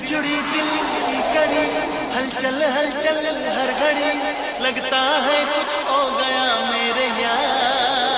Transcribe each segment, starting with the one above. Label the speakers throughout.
Speaker 1: जुड़ी दिल की कड़ी, हलचल हलचल हर घड़ी, लगता है कुछ हो गया मेरे यार।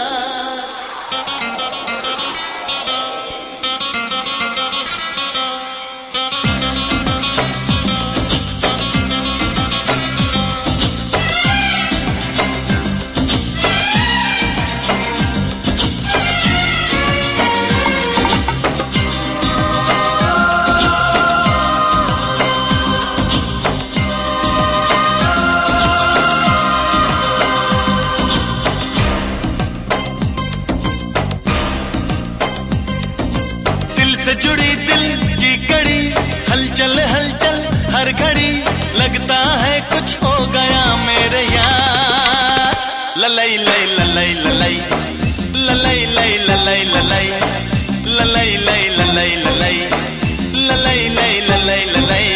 Speaker 1: से जुड़ी दिल की कड़ी, हलचल हलचल हर घड़ी, लगता है कुछ हो गया मेरे यार। ललई लई ललई ललई ललई लई ललई ललई ललई लई ललई ललई ललई लई ललई ललई।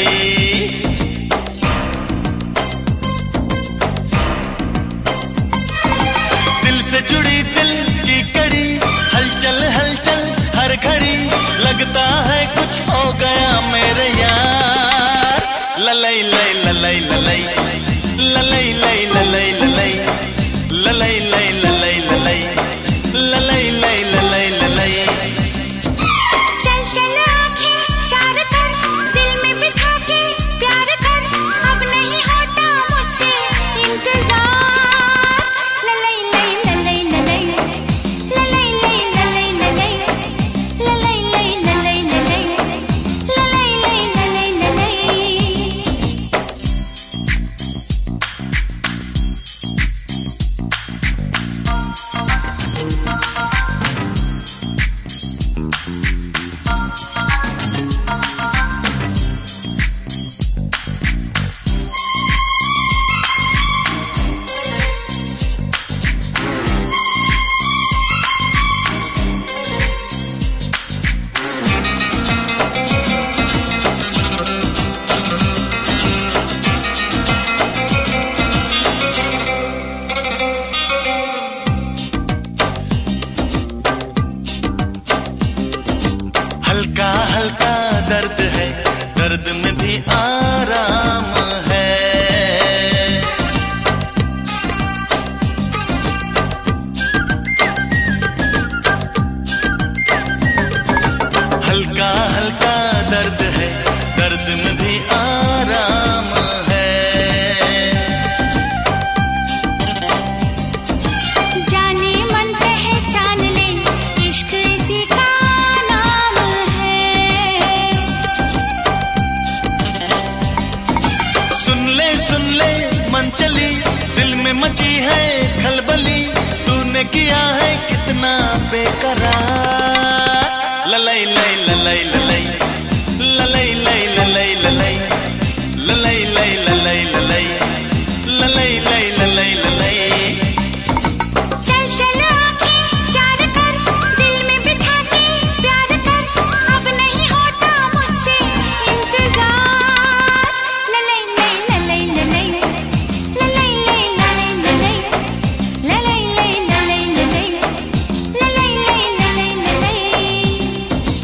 Speaker 1: दिल से जुड़ी दिल की कड़ी, हलचल हलचल हर घड़ी, लगता है कुछ हो गया मेरे यार। ललई लई ललई ललई ललई लई ललई ललई ललई लई ललई ललई ललई लई ललई ललई।
Speaker 2: चल चल आँखें चार कर, दिल में बिठा के प्यार कर, अब नहीं होता मुझसे इंतजार। ललई लई ललई ललई ललई लई ललई ललई ललई लई ललई ललई ललई लई ललई ललई।
Speaker 1: हल्का हल्का दर्द है, दर्द में भी आराम है। हल्का हल्का दर्द है, दर्द में भी आराम है।
Speaker 2: जाने मन पहचान ले, इश्क इसी का नाम है।
Speaker 1: सुन ले मन चली, दिल में मची है खलबली, तूने किया है कितना बेकरार। ललई लई ललई ललई ललई लई ललई ललई ललई लई ललई ललई ललई लई ललई ललई।
Speaker 2: चल चल आँखें चार कर, दिल में बिठा के प्यार कर, अब नहीं होता मुझसे इंतजार। ललई लई ललई ललई ललई लई ललई ललई ललई लई ललई ललई ललई लई ललई ललई।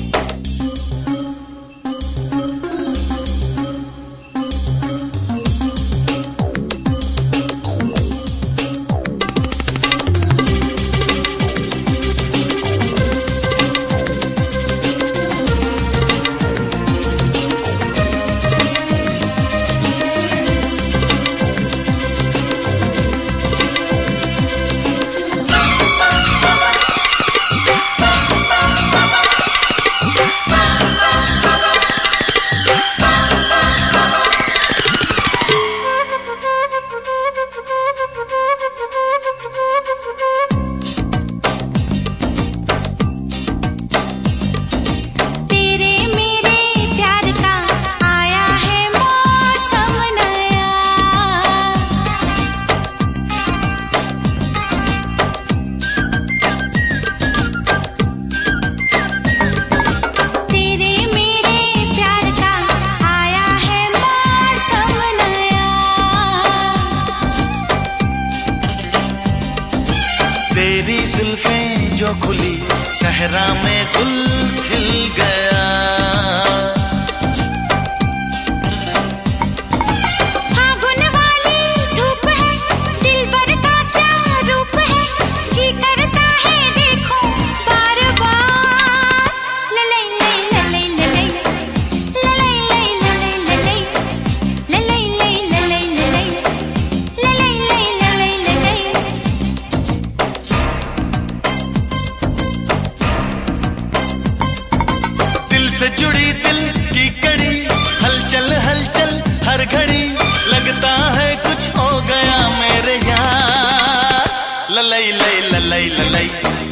Speaker 2: तेरे मेरे प्यार का आया है मौसम नया। तेरे मेरे प्यार का आया है मौसम नया।
Speaker 1: तेरी जुल्फें जो खुली, सहरा में गुल खिल गया। से जुड़ी दिल की कड़ी, हलचल हलचल हर घड़ी, लगता है कुछ हो गया मेरे यार। ललई लई ललई ललई